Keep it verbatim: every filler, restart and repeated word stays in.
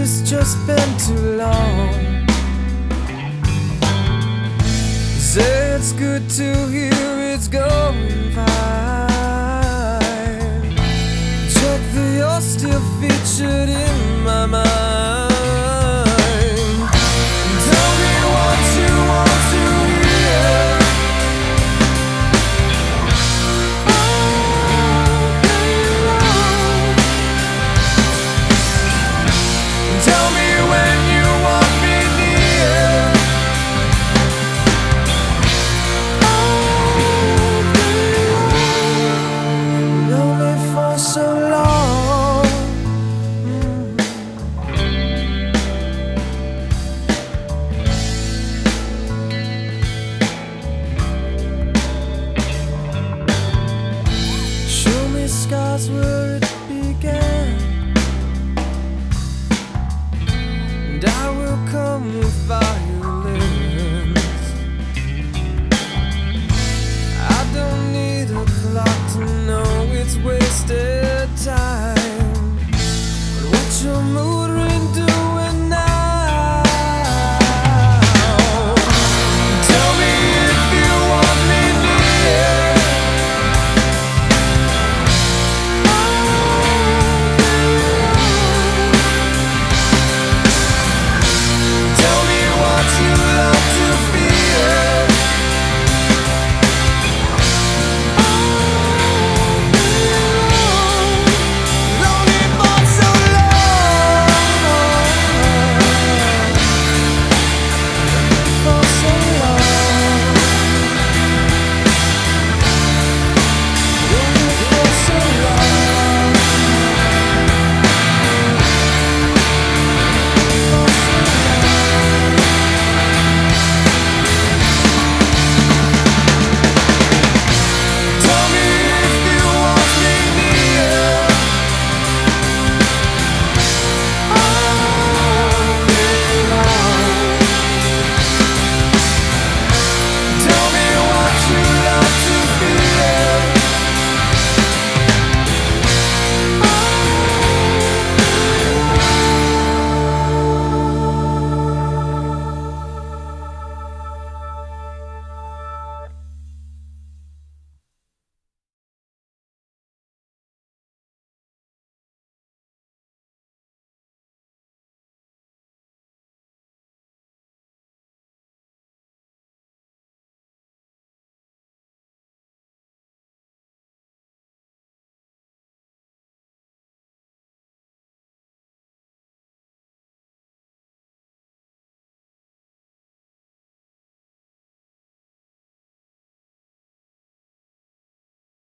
it's just been too long. Say it's good to hear it's going fine. Check that you're still featured in my mind. Tell me what you want to hear. Tell me when you want me near. Oh, baby, only for so long. Show me scars where it